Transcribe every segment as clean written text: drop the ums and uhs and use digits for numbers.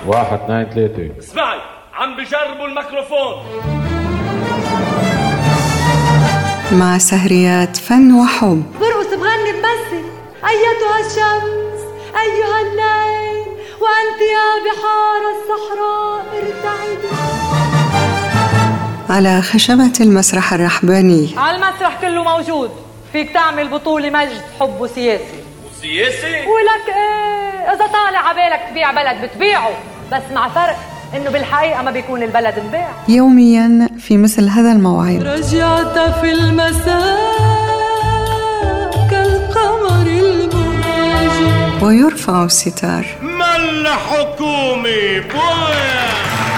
1 2 3. اسمعي، عم بجربوا الميكروفون. مع سهريات فن وحب. برقص بغني بمثل. أيتها الشمس أيها الليل وأنت يا بحار الصحراء ارتعدي. على خشبة المسرح الرحباني. على المسرح كله موجود، فيك تعمل بطولة مجد حب وسياسي. وسياسي؟ ولك ايه، إذا طالع عبالك تبيع بلد بتبيعه، بس مع فرق إنه بالحقيقة ما بيكون البلد انباع. يوميا في مثل هذا الموعد. رجعت في المساء كالقمر المهاجر ويرفع الستار. مل حكومي بويا.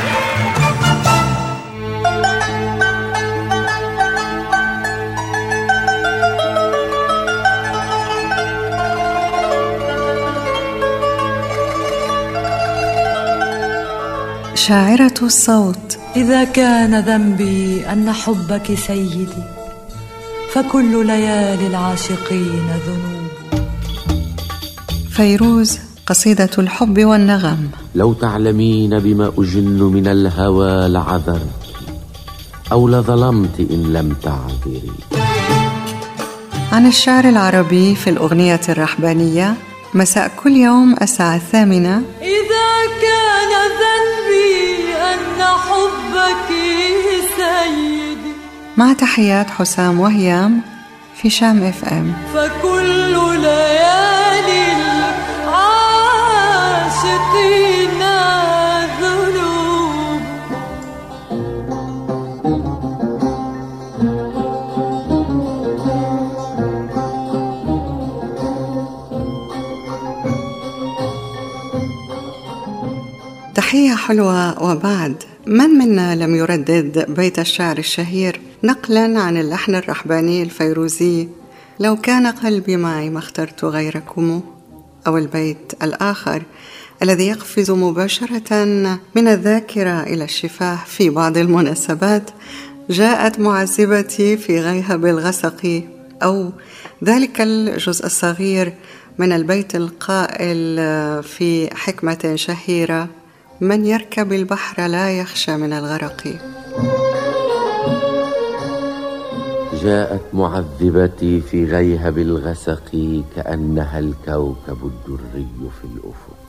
شاعرة الصوت. إذا كان ذنبي أن حبك سيدي فكل ليالي العاشقين ذنوب. فيروز، قصيدة الحب والنغم. لو تعلمين بما أجن من الهوى لعذرت أو لظلمت إن لم تعذري. عن الشعر العربي في الأغنية الرحبانية مساء كل يوم الساعة 8. إذا كان ذنبي أن حبك سيدي. مع تحيات حسام وهيام في شام FM. فكل ليالي العاشقين ذنوب. تحية حلوة. وبعد، من منا لم يردد بيت الشعر الشهير نقلا عن اللحن الرحباني الفيروزي لو كان قلبي معي ما اخترت غيركم، أو البيت الآخر الذي يقفز مباشرة من الذاكرة إلى الشفاه في بعض المناسبات، جاءت معذبتي في غيهب الغسق، أو ذلك الجزء الصغير من البيت القائل في حكمة شهيرة: من يركب البحر لا يخشى من الغرق. جاءت معذبتي في غيهب الغسق كأنها الكوكب الدري في الأفق.